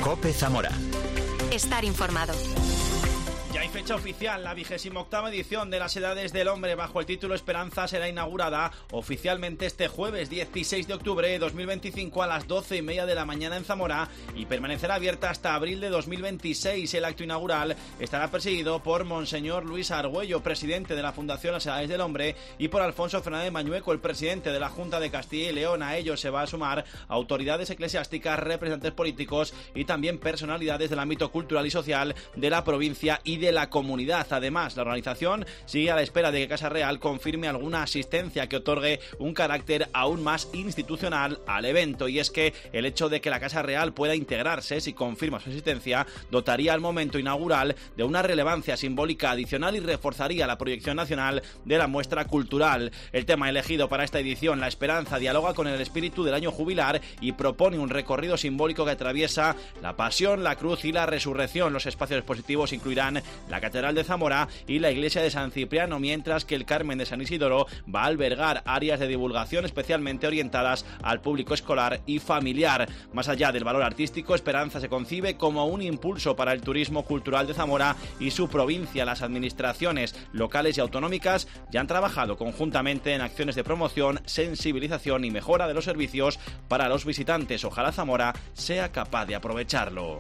COPE Zamora. Estar informado. Ya hay fecha oficial, la 28ª edición de las Edades del Hombre bajo el título Esperanza será inaugurada oficialmente este jueves 16 de octubre de 2025 a las 12:30 de la mañana en Zamora y permanecerá abierta hasta abril de 2026. El acto inaugural estará presidido por Monseñor Luis Argüello, presidente de la Fundación Las Edades del Hombre, y por Alfonso Fernández Mañueco, el presidente de la Junta de Castilla y León. A ello se va a sumar autoridades eclesiásticas, representantes políticos y también personalidades del ámbito cultural y social de la provincia y de la comunidad. Además, la organización sigue a la espera de que Casa Real confirme alguna asistencia que otorgue un carácter aún más institucional al evento, y es que el hecho de que la Casa Real pueda integrarse, si confirma su asistencia, dotaría al momento inaugural de una relevancia simbólica adicional y reforzaría la proyección nacional de la muestra cultural. El tema elegido para esta edición, la esperanza, dialoga con el espíritu del año jubilar y propone un recorrido simbólico que atraviesa la pasión, la cruz y la resurrección. Los espacios expositivos incluirán la Catedral de Zamora y la Iglesia de San Cipriano, mientras que el Carmen de San Isidoro va a albergar áreas de divulgación especialmente orientadas al público escolar y familiar. Más allá del valor artístico, Esperanza se concibe como un impulso para el turismo cultural de Zamora y su provincia. Las administraciones locales y autonómicas ya han trabajado conjuntamente en acciones de promoción, sensibilización y mejora de los servicios para los visitantes. Ojalá Zamora sea capaz de aprovecharlo.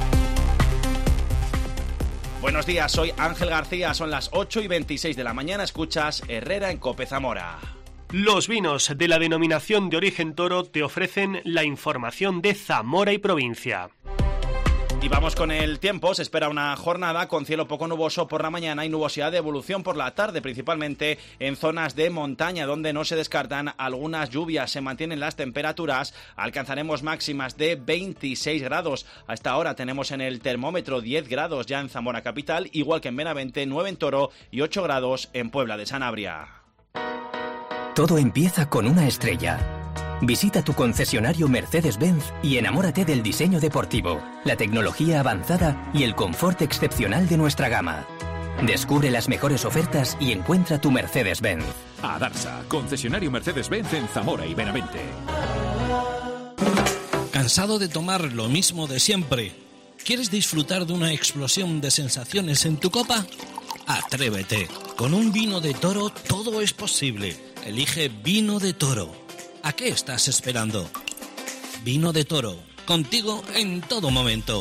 Buenos días, soy Ángel García, son las 8:26 de la mañana, escuchas Herrera en COPE Zamora. Los vinos de la denominación de origen Toro te ofrecen la información de Zamora y provincia. Y vamos con el tiempo. Se espera una jornada con cielo poco nuboso por la mañana y nubosidad de evolución por la tarde, principalmente en zonas de montaña, donde no se descartan algunas lluvias. Se mantienen las temperaturas, alcanzaremos máximas de 26 grados. Hasta ahora tenemos en el termómetro 10 grados ya en Zamora capital, igual que en Benavente, 9 en Toro y 8 grados en Puebla de Sanabria. Todo empieza con una estrella. Visita tu concesionario Mercedes-Benz y enamórate del diseño deportivo, la tecnología avanzada y el confort excepcional de nuestra gama. Descubre las mejores ofertas y encuentra tu Mercedes-Benz. Adarsa, concesionario Mercedes-Benz en Zamora y Benavente. ¿Cansado de tomar lo mismo de siempre? ¿Quieres disfrutar de una explosión de sensaciones en tu copa? Atrévete. Con un vino de Toro todo es posible. Elige Vino de Toro. ¿A qué estás esperando? Vino de Toro, contigo en todo momento.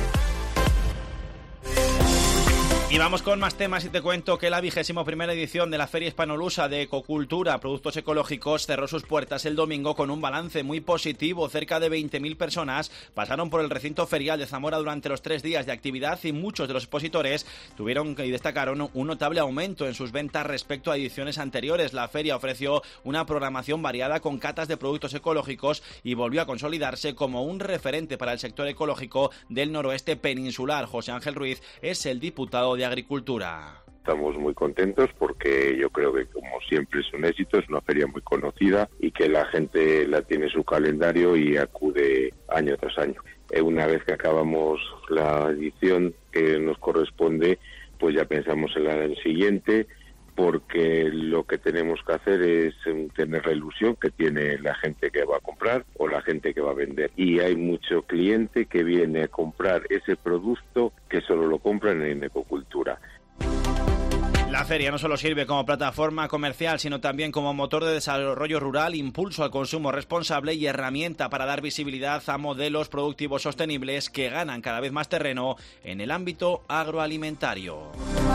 Y vamos con más temas y te cuento que la 21ª edición de la Feria Hispanolusa de Ecocultura, Productos Ecológicos, cerró sus puertas el domingo con un balance muy positivo. Cerca de 20.000 personas pasaron por el recinto ferial de Zamora durante los 3 días de actividad y muchos de los expositores tuvieron y destacaron un notable aumento en sus ventas respecto a ediciones anteriores. La feria ofreció una programación variada con catas de productos ecológicos y volvió a consolidarse como un referente para el sector ecológico del noroeste peninsular. José Ángel Ruiz es el diputado de Agricultura. Estamos muy contentos porque yo creo que, como siempre, es un éxito, es una feria muy conocida y que la gente la tiene en su calendario y acude año tras año. Una vez que acabamos la edición que nos corresponde, pues ya pensamos en la del siguiente, porque lo que tenemos que hacer es tener la ilusión que tiene la gente que va a comprar o la gente que va a vender. Y hay mucho cliente que viene a comprar ese producto que solo lo compran en Ecocultura. La feria no solo sirve como plataforma comercial, sino también como motor de desarrollo rural, impulso al consumo responsable y herramienta para dar visibilidad a modelos productivos sostenibles que ganan cada vez más terreno en el ámbito agroalimentario.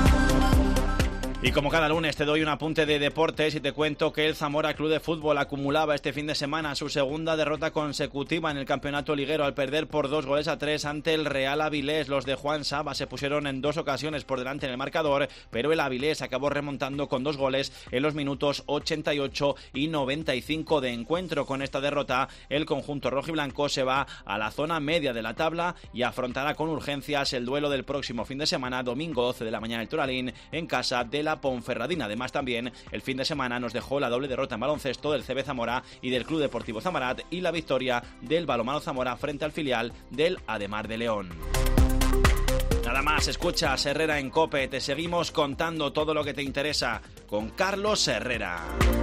Y como cada lunes te doy un apunte de deportes y te cuento que el Zamora Club de Fútbol acumulaba este fin de semana su segunda derrota consecutiva en el campeonato liguero al perder por 2-3 ante el Real Avilés. Los de Juan Saba se pusieron en 2 ocasiones por delante en el marcador, pero el Avilés acabó remontando con 2 goles en los minutos 88 y 95 de encuentro. Con esta derrota, el conjunto rojiblanco se va a la zona media de la tabla y afrontará con urgencias el duelo del próximo fin de semana, domingo 12 de la mañana, el Toralín, en casa de la Ponferradina. Además, también el fin de semana nos dejó la doble derrota en baloncesto del CB Zamora y del Club Deportivo Zamarat y la victoria del Balonmano Zamora frente al filial del Ademar de León. Nada más, escuchas Herrera en COPE, te seguimos contando todo lo que te interesa con Carlos Herrera.